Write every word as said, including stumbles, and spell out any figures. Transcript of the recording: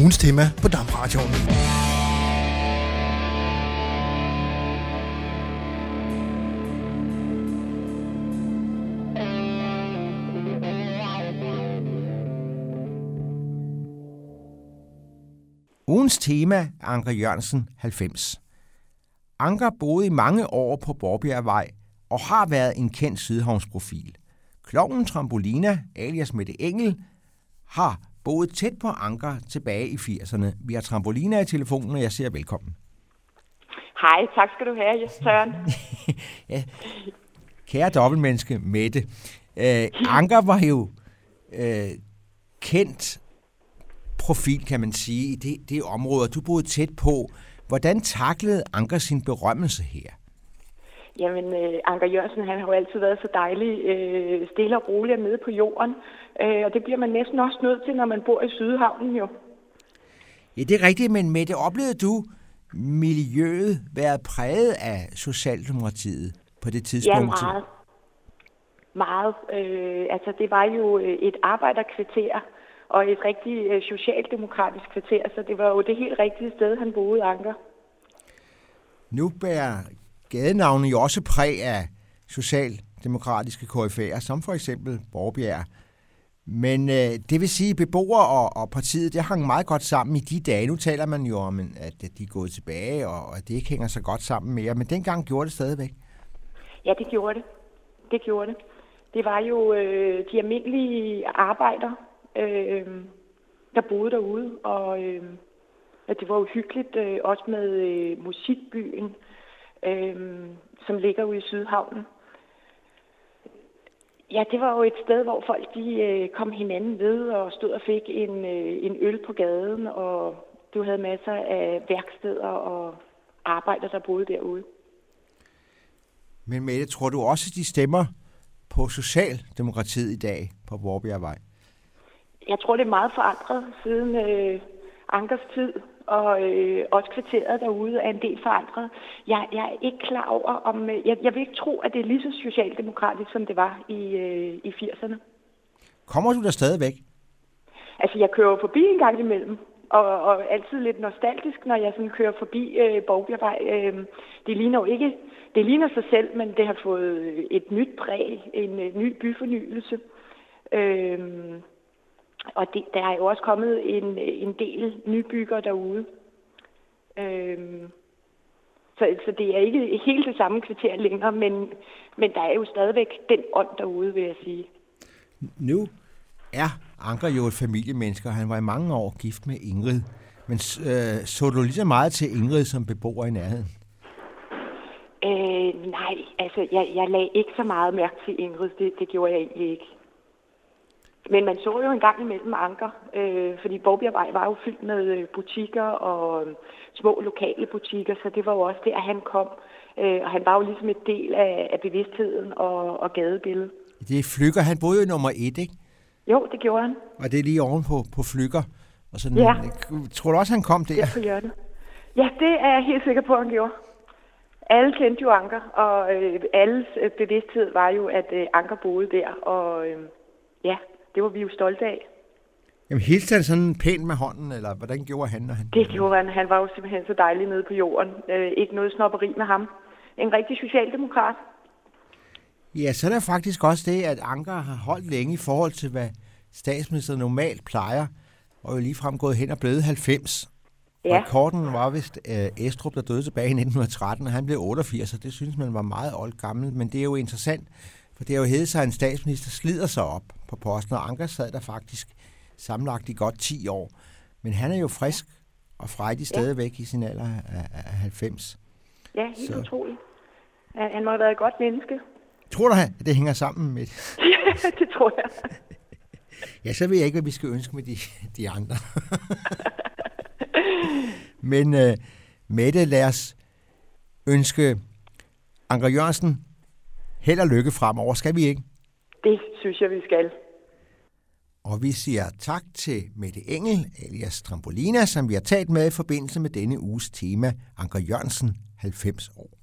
ugens tema på DAB-radioen. Ugens tema er Anker Jørgensen halvfems. Anker boede i mange år på Borbjergvej og har været en kendt sydhavnsprofil. Klovnen Trampolina, alias Mette Engel, har boet tæt på Anker tilbage i firserne. Vi har Trampolina i telefonen, og jeg siger velkommen. Hej, tak skal du have, Søren. Ja. Kære dobbeltmenneske Mette, øh, Anker var jo øh, kendt profil, kan man sige, i det, det område, du boede tæt på. Hvordan taklede Anker sin berømmelse her? Jamen, øh, Anker Jørgensen, han har jo altid været så dejlig, øh, stille og rolig nede på jorden. Øh, og det bliver man næsten også nødt til, når man bor i Sydhavnen jo. Ja, det er rigtigt, men Mette, oplevede du miljøet været præget af Socialdemokratiet på det tidspunkt? Ja, meget. Meget. Øh, altså, det var jo et arbejderkvarter og et rigtig øh, socialdemokratisk kvarter, så det var jo det helt rigtige sted, han boede, Anker. Nu bærer gadenavnet jo også præg af socialdemokratiske koryfæer, som for eksempel Borbjerg. Men øh, det vil sige, at beboere og, og partiet, det hang meget godt sammen i de dage. Nu taler man jo om, at de er gået tilbage, og at det ikke hænger så godt sammen mere. Men dengang gjorde det stadigvæk. Ja, det gjorde det. Det gjorde det. Det var jo øh, de almindelige arbejdere, øh, der boede derude. Og øh, det var jo hyggeligt, øh, også med øh, musikbyen, øh, som ligger ude i Sydhavnen. Ja, det var jo et sted, hvor folk de øh, kom hinanden ved og stod og fik en, øh, en øl på gaden, og du havde masser af værksteder og arbejdere, der boede derude. Men Mette, tror du også, de stemmer på Socialdemokratiet i dag på Borbjergvej? Jeg tror, det er meget forandret siden øh, Ankers tid, og øh, også kvarteret derude er en del forandret. Jeg, jeg er ikke klar over, om øh, jeg, jeg vil ikke tro, at det er lige så socialdemokratisk, som det var i, øh, i firserne. Kommer du der stadigvæk? Altså, jeg kører forbi en gang imellem, og, og altid lidt nostalgisk, når jeg sådan kører forbi øh, Borbjergvej. Øh, det ligner jo ikke, det ligner sig selv, men det har fået et nyt præg, en, en ny byfornyelse. Øh, Og det, der er jo også kommet en, en del nybygger derude. Øhm, så, så det er ikke helt det samme kvarter længere, men, men der er jo stadigvæk den ånd derude, vil jeg sige. Nu er Anker jo et familiemenneske, og han var i mange år gift med Ingrid. Men øh, så du lige så meget til Ingrid som beboer i nærheden? Øh, nej, altså jeg, jeg lagde ikke så meget mærke til Ingrid. Det, det gjorde jeg egentlig ikke. Men man så jo en gang imellem Anker, øh, fordi Borbjergvej var jo fyldt med butikker og små lokale butikker, så det var jo også der, han kom. Øh, og han var jo ligesom et del af, af bevidstheden og, og gadebilledet. Det er Flügger. Han boede jo nummer et, ikke? Jo, det gjorde han. Og det er lige oven på, på Flügger. Og sådan, ja. Tror du også, han kom der? Det er på hjørnet. Ja, det er jeg helt sikker på, han gjorde. Alle kendte jo Anker, og øh, alles bevidsthed var jo, at øh, Anker boede der, og øh, ja... Det var vi jo stolte af. Jamen, hilste han sådan pænt med hånden, eller hvordan gjorde han? Når han... Det gjorde han. Han var jo simpelthen så dejlig nede på jorden. Øh, ikke noget snobberi med ham. En rigtig socialdemokrat. Ja, så er der faktisk også det, at Anker har holdt længe i forhold til, hvad statsministeren normalt plejer, og jo ligefrem gået hen og blevet halvfems. Ja. Rekorden var vist øh, Estrup, der døde tilbage i nitten tretten, og han blev otteogfirs, og det synes man var meget old gammel, men det er jo interessant. For det har jo heddet sig, at en statsminister slider sig op på posten, og Anker sad der faktisk sammenlagt i godt ti år. Men han er jo frisk og frejdig stadigvæk ja. i sin alder af halvfems. Ja, helt Så. utroligt. Han må have været et godt menneske. Tror du, at det hænger sammen med det? Ja, det tror jeg. Ja, så ved jeg ikke, hvad vi skal ønske med de, de andre. Men uh, Mette, lad os ønske Anker Jørgensen held og lykke fremover, skal vi ikke? Det synes jeg, vi skal. Og vi siger tak til Mette Engel, alias Trampolina, som vi har talt med i forbindelse med denne uges tema, Anker Jørgensen, halvfems år.